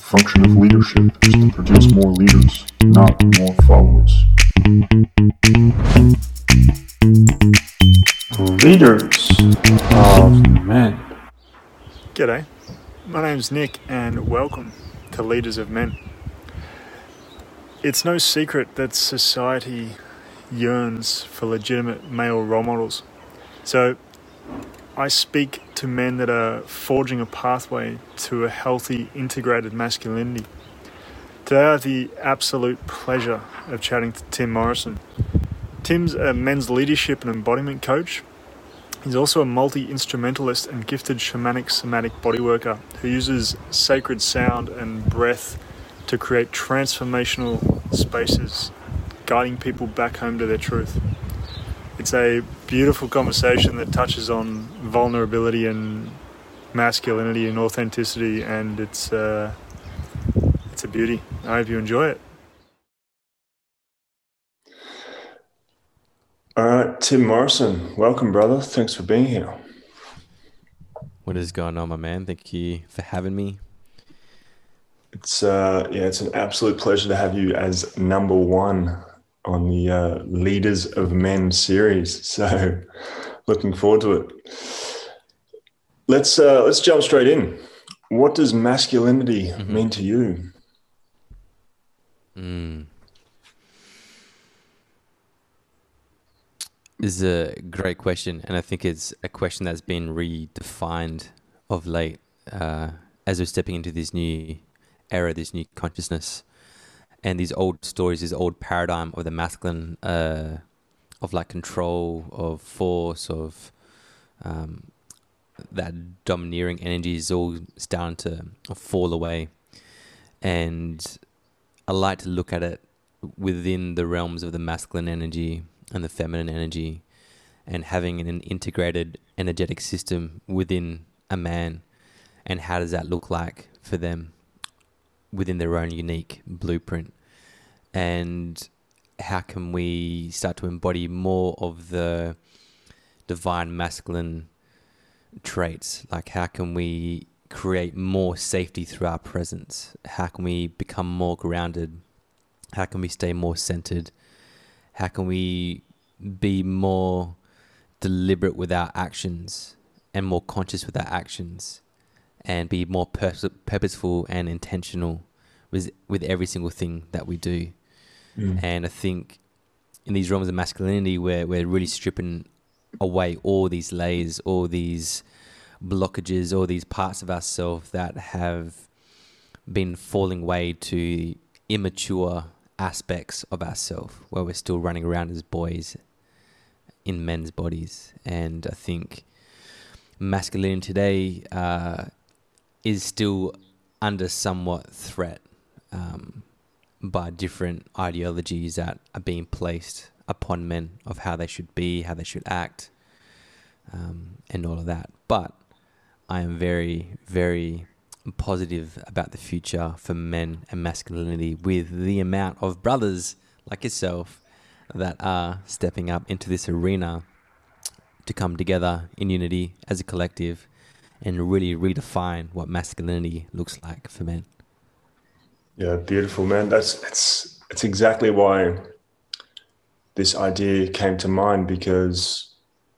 function of leadership is to produce more leaders, not more followers. Leaders of Men. G'day, my name's Nick and welcome to Leaders of Men. It's no secret that society yearns for legitimate male role models. So I speak to men that are forging a pathway to a healthy, integrated masculinity. Today I have the absolute pleasure of chatting to Tim Morrison. Tim's a men's leadership and embodiment coach. He's also a multi-instrumentalist and gifted shamanic somatic bodyworker who uses sacred sound and breath to create transformational spaces, guiding people back home to their truth. It's a beautiful conversation that touches on vulnerability and masculinity and authenticity, and it's a beauty. I hope you enjoy it. All right, Tim Morrison, welcome, brother. Thanks for being here. What is going on, my man? Thank you for having me. It's an absolute pleasure to have you as number one on the Leaders of Men series. So, looking forward to it. Let's jump straight in. What does masculinity mean to you? This is a great question, and I think it's a question that's been redefined of late as we're stepping into this new era, this new consciousness, and these old stories, this old paradigm of the masculine, of like control, of force, of that domineering energy is all starting to fall away. And I like to look at it within the realms of the masculine energy and the feminine energy, and having an integrated energetic system within a man, and how does that look like for them within their own unique blueprint, and how can we start to embody more of the divine masculine traits? Like, how can we create more safety through our presence? How can we become more grounded? How can we stay more centered? How can we be more deliberate with our actions and more conscious with our actions, and be more purposeful and intentional with every single thing that we do? And I think in these realms of masculinity, we're really stripping away all these layers, all these blockages, all these parts of ourselves that have been falling way to immature aspects of ourselves, where we're still running around as boys in men's bodies. And I think masculinity today is still under somewhat threat by different ideologies that are being placed upon men of how they should be, how they should act, and all of that. But I am very, very positive about the future for men and masculinity, with the amount of brothers like yourself that are stepping up into this arena to come together in unity as a collective and really redefine what masculinity looks like for men. Yeah, beautiful, man. It's exactly why this idea came to mind, because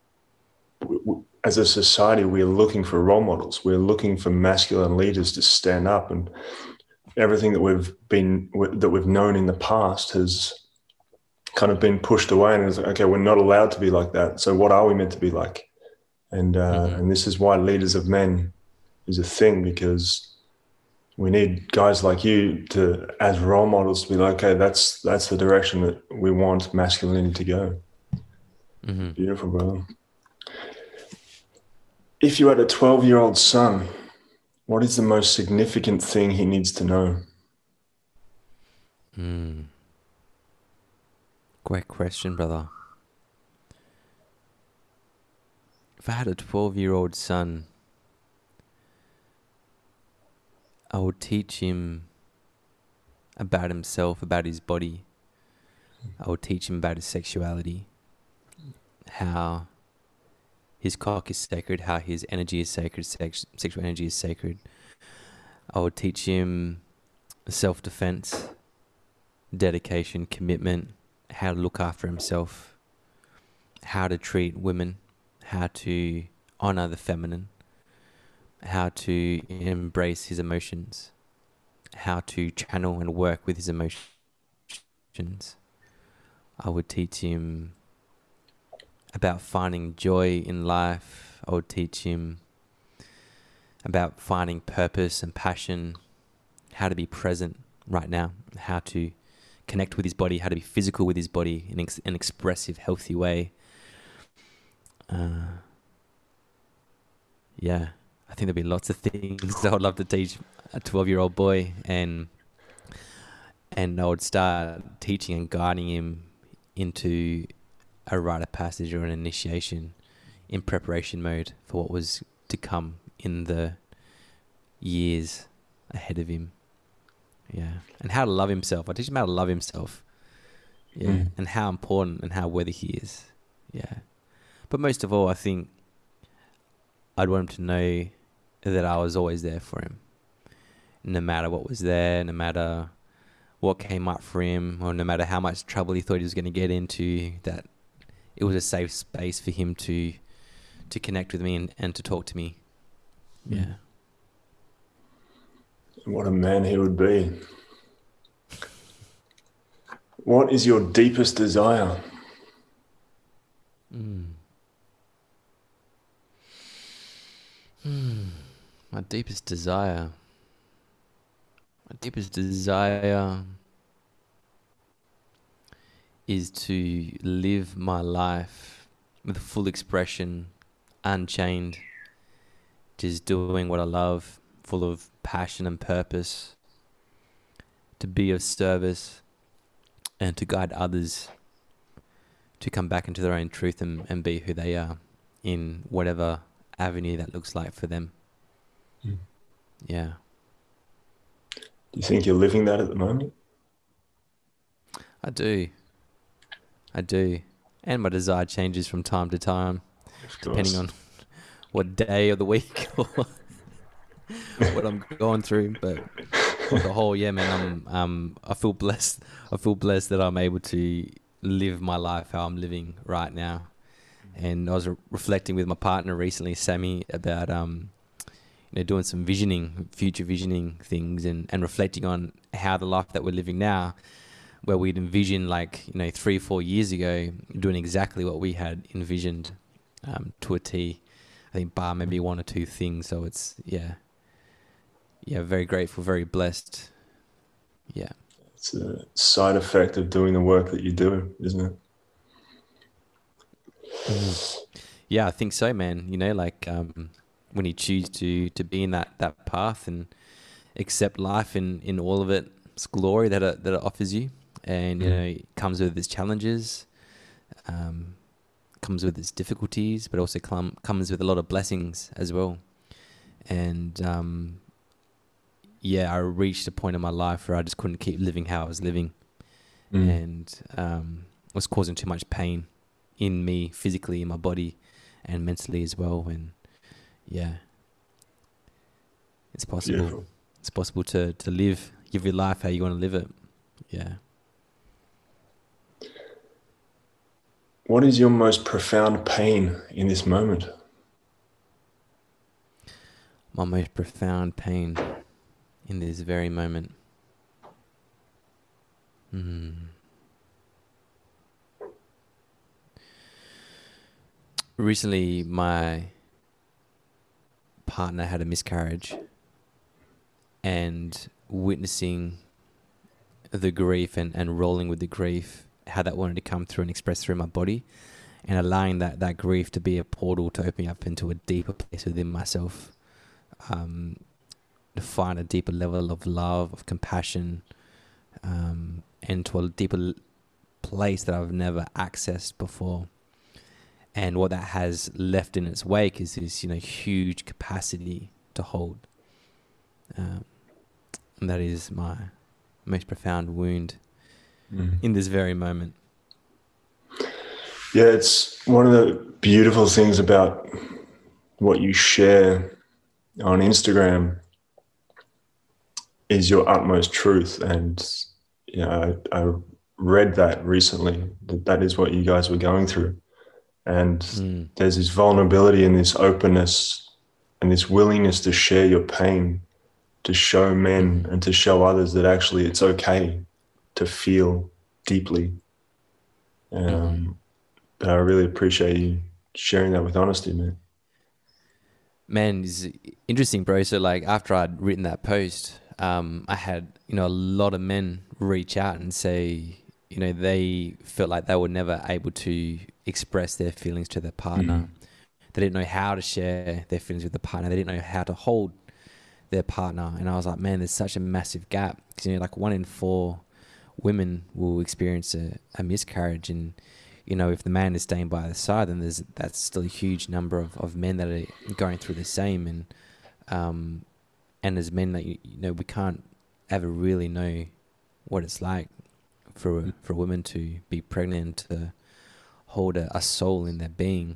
as a society, we're looking for role models. We're looking for masculine leaders to stand up, and everything that we've known in the past has kind of been pushed away. And it's like, okay, we're not allowed to be like that. So what are we meant to be like? And this is why Leaders of Men is a thing, because we need guys like you to, as role models, to be like, okay, that's the direction that we want masculinity to go. Beautiful, brother. If you had a 12-year-old son, what is the most significant thing he needs to know? Great question, brother. If I had a 12-year-old son, I would teach him about himself, about his body. I would teach him about his sexuality, how his cock is sacred, how his energy is sacred, sexual energy is sacred. I would teach him self-defense, dedication, commitment, how to look after himself, how to treat women, how to honor the feminine, how to embrace his emotions, how to channel and work with his emotions. I would teach him about finding joy in life. I would teach him about finding purpose and passion, how to be present right now, how to connect with his body, how to be physical with his body in an expressive, healthy way. Yeah, I think there'll be lots of things I would love to teach a 12-year-old boy, and I would start teaching and guiding him into a rite of passage or an initiation in preparation mode for what was to come in the years ahead of him. Yeah. And how to love himself. I teach him how to love himself. Yeah. And how important and how worthy he is. Yeah. But most of all, I think I'd want him to know that I was always there for him. No matter what was there, no matter what came up for him, or no matter how much trouble he thought he was going to get into, that it was a safe space for him to connect with me and to talk to me. Yeah. What a man he would be. What is your deepest desire? My deepest desire. My deepest desire is to live my life with full expression, unchained, just doing what I love, full of passion and purpose, to be of service and to guide others to come back into their own truth and be who they are in whatever avenue that looks like for them. Yeah. Do you think you're living that at the moment? I do. And my desire changes from time to time, depending on what day of the week or what I'm going through. But on the whole, yeah, man, I feel blessed. I feel blessed that I'm able to live my life how I'm living right now. And I was reflecting with my partner recently, Sammy, about doing some future visioning things, and reflecting on how the life that we're living now, where we'd envisioned 3-4 years ago, doing exactly what we had envisioned to a T. I think bar maybe one or two things. So it's very grateful, very blessed. Yeah. It's a side effect of doing the work that you do, isn't it? Yeah, I think so, man. When you choose to be in that path and accept life in all of its glory that it offers you, and it comes with its challenges, comes with its difficulties, but also comes with a lot of blessings as well. And I reached a point in my life where I just couldn't keep living how I was living, and was causing too much pain in me, physically, in my body, and mentally as well. And it's possible. Beautiful. It's possible to live your life how you want to live it. Yeah. What is your most profound pain in this moment? My most profound pain in this very moment. Recently, my partner had a miscarriage, and witnessing the grief and rolling with the grief, how that wanted to come through and express through my body, and allowing that grief to be a portal to open me up into a deeper place within myself, to find a deeper level of love, of compassion, and to a deeper place that I've never accessed before. And what that has left in its wake is this, huge capacity to hold. And that is my most profound wound in this very moment. Yeah, it's one of the beautiful things about what you share on Instagram is your utmost truth. And I read that recently, that is what you guys were going through. And there's this vulnerability and this openness and this willingness to share your pain, to show men and to show others that actually it's okay to feel deeply. But I really appreciate you sharing that with honesty, man. Man, it's interesting, bro. So like after I'd written that post, I had, a lot of men reach out and say, they felt like they were never able to express their feelings to their partner. They didn't know how to share their feelings with the partner. They didn't know how to hold their partner. And I was like, man, there's such a massive gap. Because, like 1 in 4 women will experience a miscarriage. And, if the man is staying by the side, then that's still a huge number of men that are going through the same. And as men, that we can't ever really know what it's like for a woman to be pregnant, to hold a soul in their being,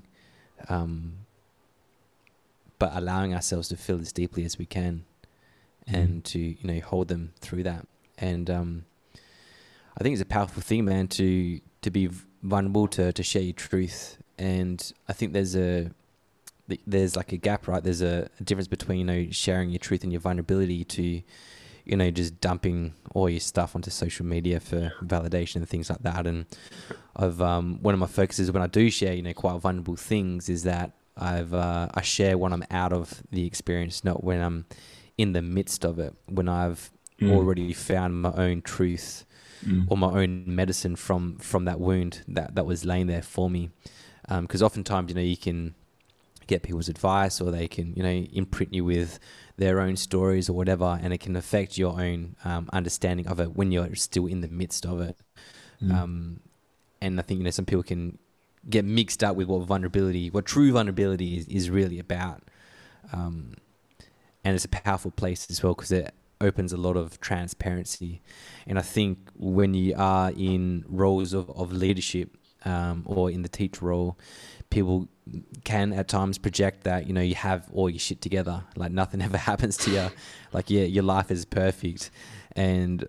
but allowing ourselves to feel as deeply as we can, and to hold them through that. And I think it's a powerful thing, man, to be vulnerable, to share your truth. And I think there's like a gap, right? There's a difference between sharing your truth and your vulnerability to just dumping all your stuff onto social media for validation and things like that. And one of my focuses when I do share quite vulnerable things is that I share when I'm out of the experience, not when I'm in the midst of it, when I've already found my own truth or my own medicine from that wound that was laying there for me. Because oftentimes, you can get people's advice, or they can, imprint you with their own stories or whatever, and it can affect your own understanding of it when you're still in the midst of it. And I think, some people can get mixed up with what true vulnerability is really about. And it's a powerful place as well, because it opens a lot of transparency. And I think when you are in roles of leadership, or in the teacher role, people can at times project that, you have all your shit together, like nothing ever happens to you. Like, yeah, your life is perfect. And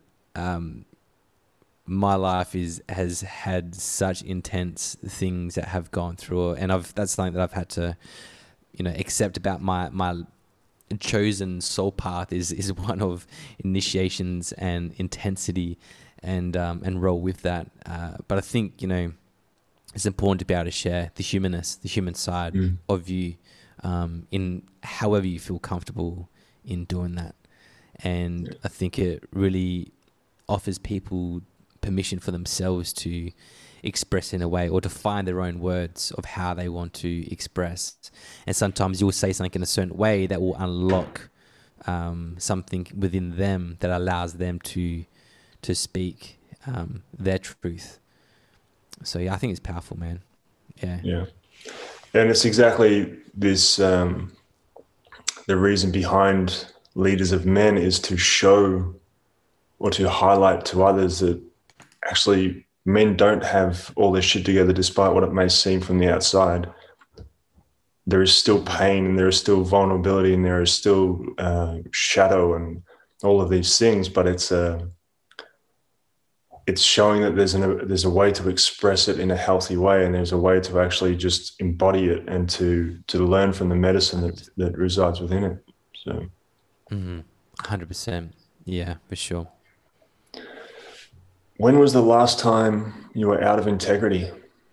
my life has had such intense things that have gone through, and that's something that I've had to, accept about my chosen soul path is one of initiations and intensity, and roll with that. But I think, it's important to be able to share the humanness, the human side of you, in however you feel comfortable in doing that. And I think it really offers people permission for themselves to express in a way, or to find their own words of how they want to express. And sometimes you'll say something in a certain way that will unlock something within them that allows them to speak their truth. So yeah, I think it's powerful, man. Yeah. And it's exactly this, the reason behind Leaders of Men is to show or to highlight to others that actually men don't have all their shit together, despite what it may seem from the outside. There is still pain, and there is still vulnerability, and there is still shadow and all of these things, but it's showing that there's a way to express it in a healthy way, and there's a way to actually just embody it and to learn from the medicine that resides within it. So 100%. Yeah, for sure. When was the last time you were out of integrity?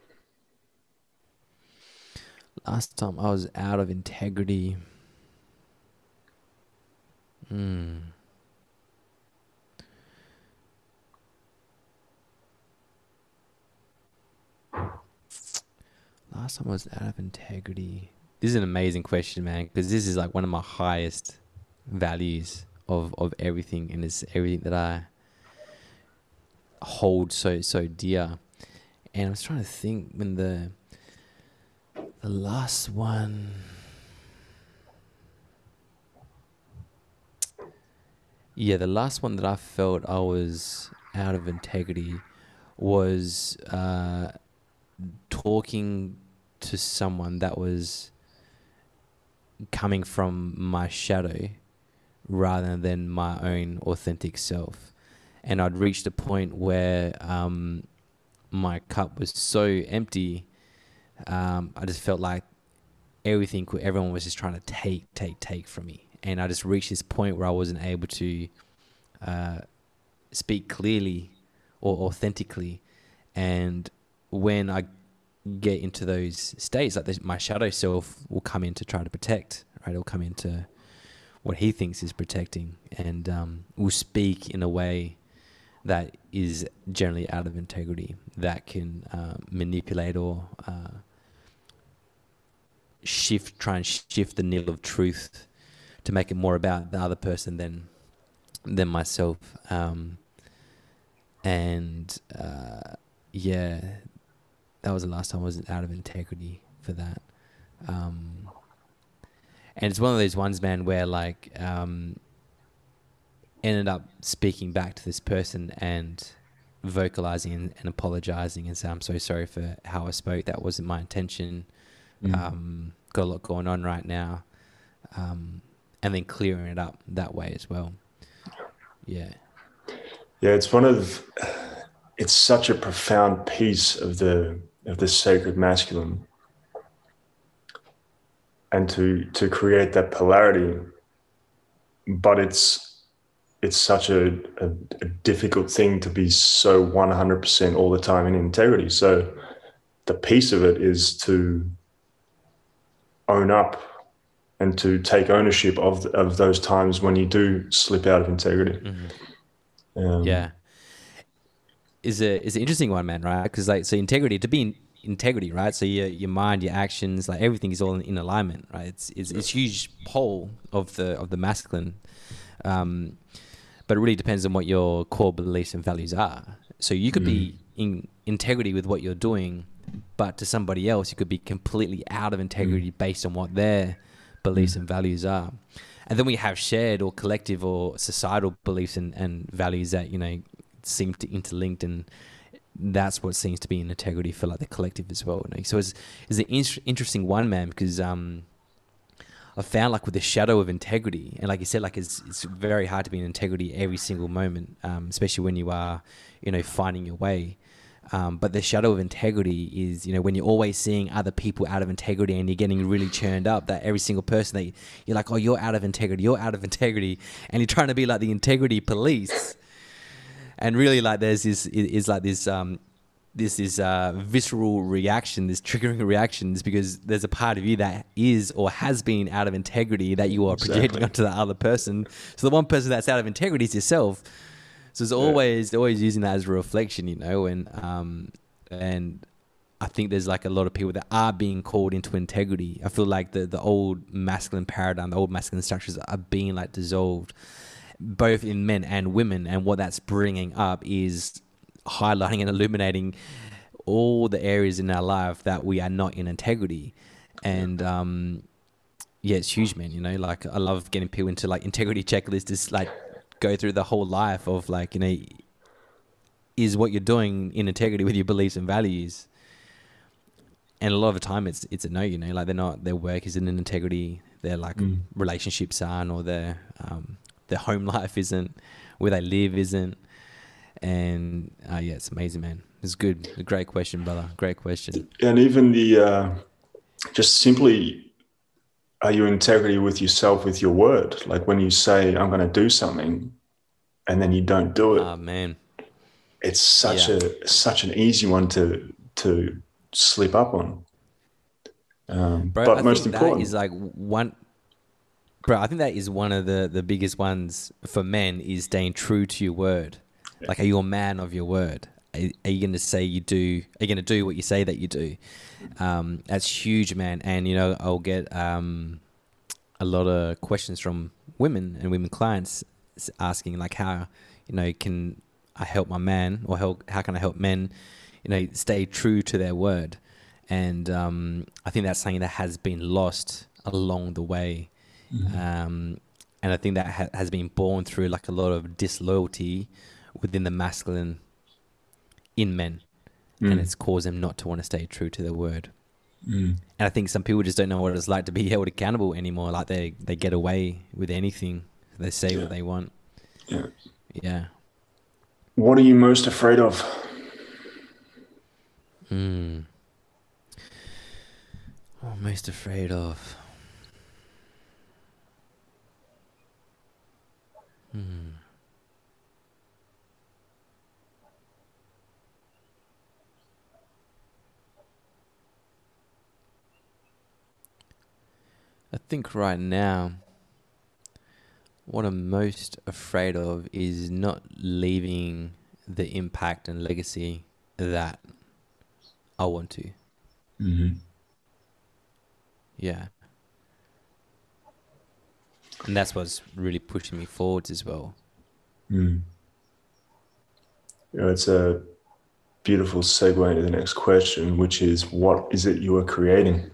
Last time I was out of integrity. Last time I was out of integrity. This is an amazing question, man, because this is like one of my highest values of everything, and it's everything that I hold so dear. And I was trying to think when the last one. Yeah, the last one that I felt I was out of integrity was talking to someone that was coming from my shadow rather than my own authentic self. And I'd reached a point where my cup was so empty. I just felt like everyone was just trying to take from me. And I just reached this point where I wasn't able to speak clearly or authentically. And when I get into those states, like my shadow self will come in to try to protect, right? It'll come into what he thinks is protecting, and will speak in a way that is generally out of integrity, that can manipulate or try and shift the needle of truth to make it more about the other person than myself. Yeah, that was the last time I was out of integrity for that. And it's one of those ones, man, where like ended up speaking back to this person and vocalizing and apologizing and saying, I'm so sorry for how I spoke. That wasn't my intention. Got a lot going on right now. And then clearing it up that way as well. Yeah. Yeah, it's such a profound piece of the sacred masculine. And to create that polarity, but it's such a difficult thing to be so 100% all the time in integrity. So the piece of it is to own up and to take ownership of those times when you do slip out of integrity. Yeah. Is an interesting one, man, right? Because like, so integrity, to be in integrity, right? So your mind, your actions, like everything is all in alignment, right? It's huge pole of the masculine, but it really depends on what your core beliefs and values are. So you could be in integrity with what you're doing, but to somebody else, you could be completely out of integrity based on what their beliefs and values are. And then we have shared or collective or societal beliefs and values that, you know, seem to interlinked, and that's what seems to be in integrity for like the collective as well. You know? So it's an interesting one, man, because I found like with the shadow of integrity, and like you said, like it's very hard to be in integrity every single moment, especially when you are, you know, finding your way. But the shadow of integrity is, you know, when you're always seeing other people out of integrity and you're getting really churned up, that every single person that you're like, oh, you're out of integrity, and you're trying to be like the integrity police. And really, like, there's this visceral reaction, this triggering reactions, because there's a part of you that is or has been out of integrity that you are projecting onto the other person. So the one person that's out of integrity is yourself. So it's always using that as a reflection, you know. And I think there's like a lot of people that are being called into integrity. I feel like the old masculine paradigm, the old masculine structures are being like dissolved, both in men and women, and what that's bringing up is highlighting and illuminating all the areas in our life that we are not in integrity. And yeah, it's huge, man. You know, like I love getting people into like integrity checklists, just like go through the whole life of like, you know, is what you're doing in integrity with your beliefs and values? And a lot of the time it's a no, you know, like their work isn't in integrity, their like relationships aren't, or their home life isn't, where they live isn't. And yeah, it's amazing, man. It's good. A great question, brother. Great question. And even just simply, are you in integrity with yourself, with your word? Like when you say, I'm going to do something, and then you don't do it. Oh, man. It's such an easy one to slip up on. Bro, but I most think important that is like one. Bro, I think that is one of the biggest ones for men, is staying true to your word. Like, are you a man of your word? Are you going to say you do? Are you going to do what you say that you do? That's huge, man. And, you know, I'll get a lot of questions from women and women clients asking, like, how, you know, can I help my man, or how can I help men, you know, stay true to their word? And I think that's something that has been lost along the way. And I think that has been born through like a lot of disloyalty within the masculine in men, and it's caused them not to want to stay true to their word. And I think some people just don't know what it's like to be held accountable anymore. Like they get away with anything They say what they want. Yeah. Yeah. What are you most afraid of? What am I most afraid of? I think right now, what I'm most afraid of is not leaving the impact and legacy that I want to. Mm-hmm. Yeah. And that's what's really pushing me forwards as well. Mm. It's a beautiful segue into the next question, which is, what is it you are creating?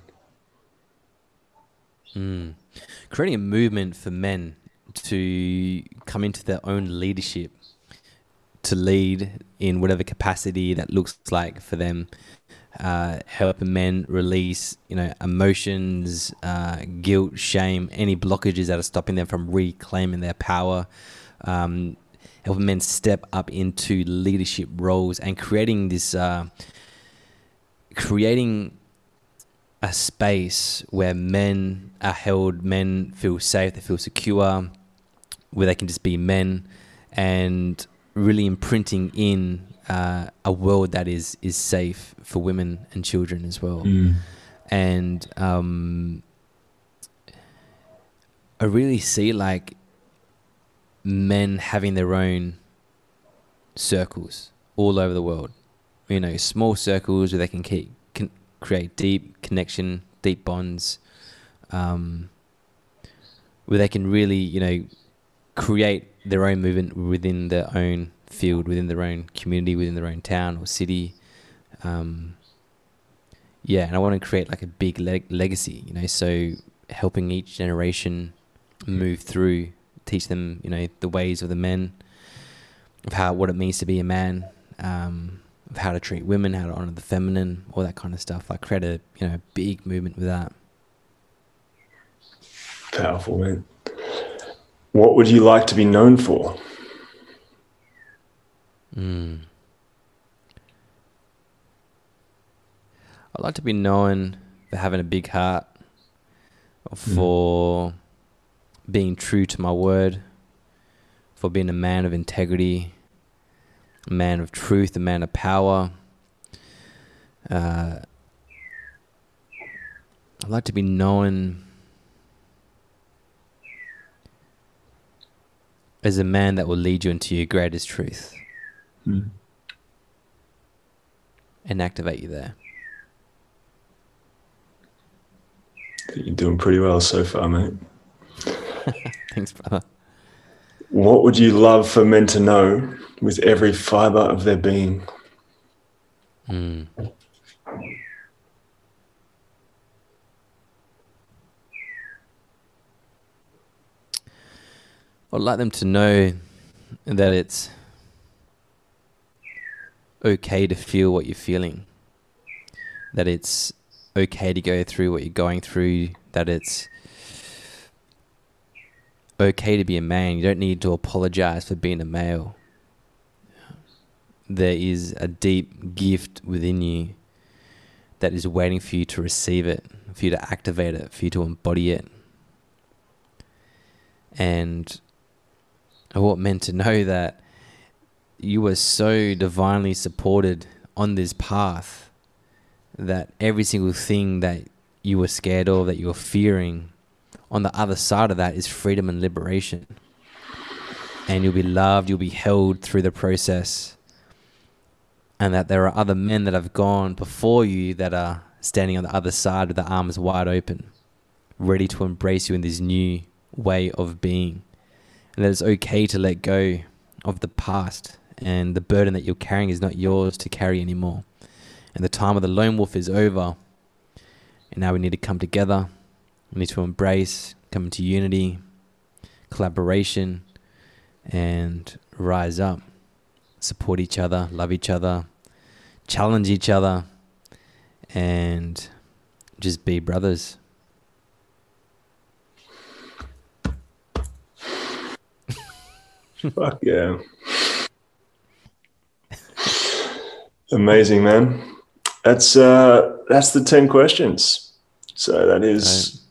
Creating a movement for men to come into their own leadership, to lead in whatever capacity that looks like for them, helping men release, emotions, guilt, shame, any blockages that are stopping them from reclaiming their power, helping men step up into leadership roles and creating a space where men are held, men feel safe, they feel secure, where they can just be men, and really imprinting in a world that is safe for women and children as well. And I really see like men having their own circles all over the world, small circles where they can create deep connection, deep bonds, where they can really, create their own movement within their own field, within their own community, within their own town or city. And I want to create like a big legacy, so helping each generation move through, teach them, the ways of the men, of what it means to be a man, of how to treat women, how to honor the feminine, all that kind of stuff. Like create a big movement with that. Powerful, man. What would you like to be known for? I'd like to be known for having a big heart, for being true to my word, for being a man of integrity, a man of truth, a man of power. I'd like to be known as a man that will lead you into your greatest truth and activate you there. You're doing pretty well so far, mate. Thanks, brother. What would you love for men to know with every fiber of their being? I'd like them to know that it's okay to feel what you're feeling, that it's okay to go through what you're going through, that it's okay to be a man. You don't need to apologize for being a male. There is a deep gift within you that is waiting for you to receive it, for you to activate it, for you to embody it. And I want men to know that you are so divinely supported on this path that every single thing that you were scared of, that you were fearing, on the other side of that is freedom and liberation. And you'll be loved, you'll be held through the process. And that there are other men that have gone before you that are standing on the other side with their arms wide open, ready to embrace you in this new way of being. And that it's okay to let go of the past, and the burden that you're carrying is not yours to carry anymore. And the time of the lone wolf is over. And now we need to come together. We need to embrace, come into unity, collaboration, and rise up. Support each other, love each other, challenge each other, and just be brothers. Fuck yeah. Amazing, man. That's the 10 questions. So that Right. is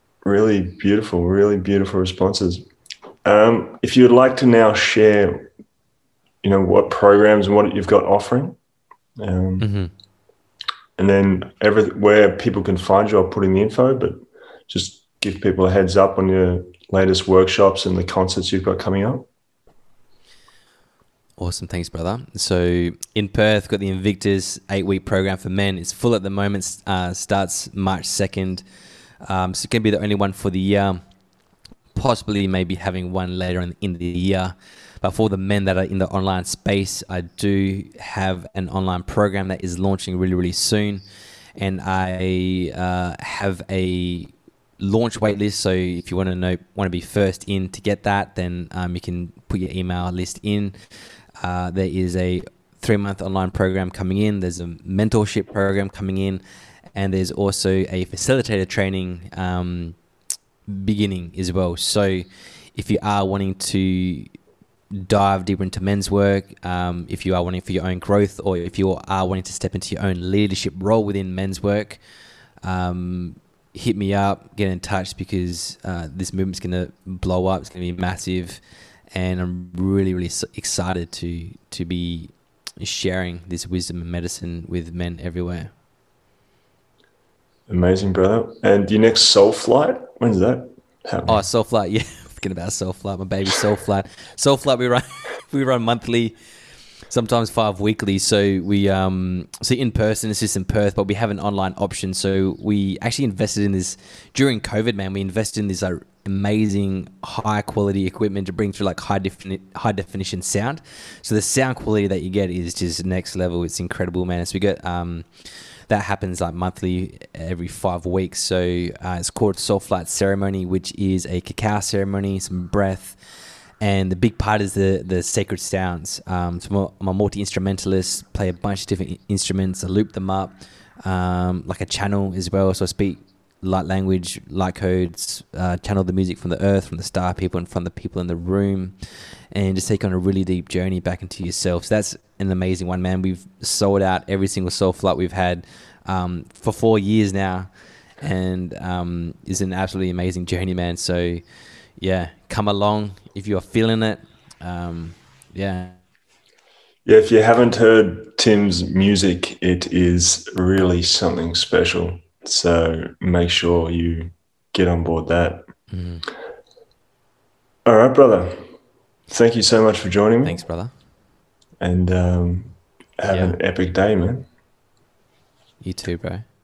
really beautiful responses. If you'd like to now share, what programs and what you've got offering, Mm-hmm. and then where people can find you, I'll put in the info, but just give people a heads up on your latest workshops and the concerts you've got coming up. Awesome, thanks, brother. So in Perth, got the Invictus 8-week program for men. It's full at the moment. Starts March 2nd. So it's going to be the only one for the year. Possibly maybe having one later in the year. But for the men that are in the online space, I do have an online program that is launching really soon. And I have a launch waitlist. So if you want to be first in to get that, then you can put your email list in. There is a 3-month online program coming in. There's a mentorship program coming in. And there's also a facilitator training beginning as well. So if you are wanting to dive deeper into men's work, if you are wanting for your own growth, or if you are wanting to step into your own leadership role within men's work, hit me up, get in touch, because this movement's going to blow up. It's going to be massive. And I'm really excited to be sharing this wisdom and medicine with men everywhere. Amazing, brother. And your next Soul Flight, when's that happening? Oh, Soul Flight, yeah. Forget about Soul Flight, my baby Soul Flight. Soul Flight, we run monthly, sometimes 5 weekly. So we so in person, it's just in Perth, but we have an online option. So we actually invested in this during COVID, man. We invested in this amazing high quality equipment to bring through like high definition sound. So the sound quality that you get is just next level. It's incredible, man. So we get that happens like monthly, every 5 weeks. So it's called Soul Flight Ceremony, which is a cacao ceremony, some breath, and the big part is the sacred sounds. So I'm a multi-instrumentalist, play a bunch of different instruments. I loop them up like a channel as well. So I speak light language, light codes, channel the music from the earth, from the star people, and from the people in the room, and just take on a really deep journey back into yourself. So that's an amazing one, man. We've sold out every single Soul Flight we've had for 4 years now, and it's an absolutely amazing journey, man. So yeah, come along if you're feeling it. Yeah, if you haven't heard Tim's music, it is really something special. So make sure you get on board that. All right, brother. Thank you so much for joining me. Thanks, brother. And have an epic day, man. You too, bro.